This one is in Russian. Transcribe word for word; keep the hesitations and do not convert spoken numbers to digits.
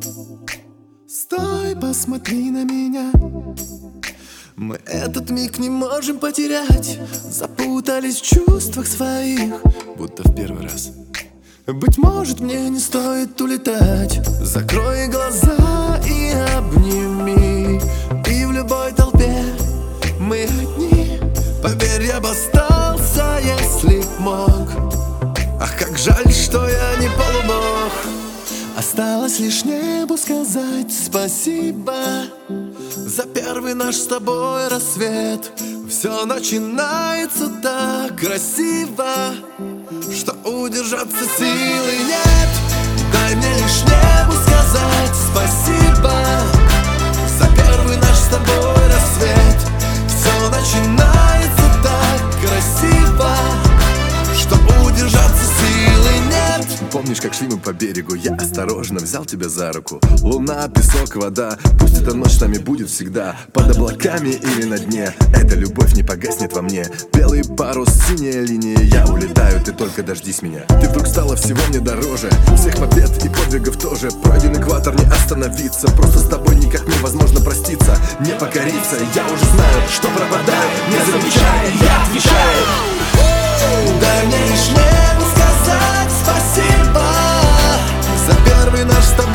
Стой, посмотри на меня. Мы этот миг не можем потерять. Запутались в чувствах своих, будто в первый раз. Быть может, мне не стоит улетать. Закрой глаза и обними. И в любой толпе мы одни. Поверь, я бы остался, если б мог. Ах, как жаль, что я не полубог. Осталось лишь небу сказать спасибо за первый наш с тобой рассвет. Все начинается так красиво, что удержаться силы нет. Дай мне лишь небу сказать спасибо за первый наш с тобой рассвет. Все начинается так красиво, что удержаться силы нет. Помнишь, как шли мы по берегу? Я осторожно взял тебя за руку. Луна, песок, вода. Пусть эта ночь с нами будет всегда. Под облаками или на дне. Эта любовь не погаснет во мне. Белый парус, синяя линия. Я улетаю, ты только дождись меня. Ты вдруг стала всего мне дороже. Всех побед и подвигов тоже. Пройден экватор, не остановиться. Просто с тобой никак невозможно проститься. Не покориться, я уже знаю, что пропадаю. Не замечая, я отвечаю. Дай мне лишь небу сказать спасибо за первый наш с тобой